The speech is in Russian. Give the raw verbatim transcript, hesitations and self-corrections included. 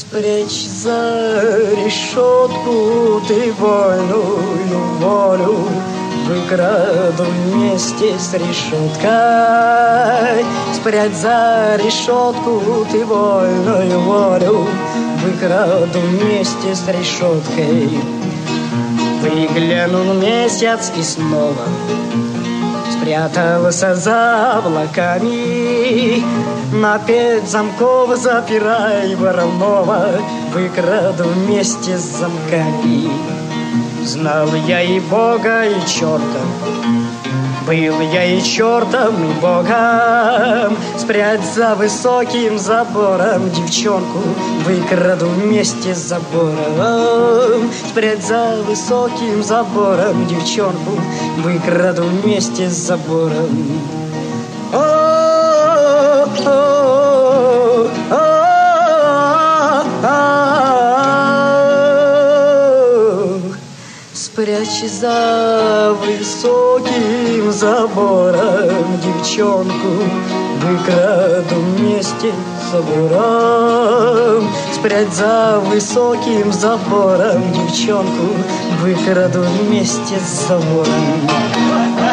Спрячь за решетку ты вольную волю, выкраду вместе с решеткой. Спрячь за решетку ты вольную волю, выкраду вместе с решеткой. Выглянул месяц и снова спрятался за облаками. На пять замков запирай воровного, выкраду вместе с замками. Знал я и Бога, и черта, был я и чертом, и Богом. Спрячь за высоким забором девчонку, выкраду вместе с забором. Спрячь за высоким забором девчонку, выкраду вместе с забором. Спрячь за высоким забором девчонку, выкраду вместе с забором. Спрячь за высоким забором девчонку, выкраду вместе с забором.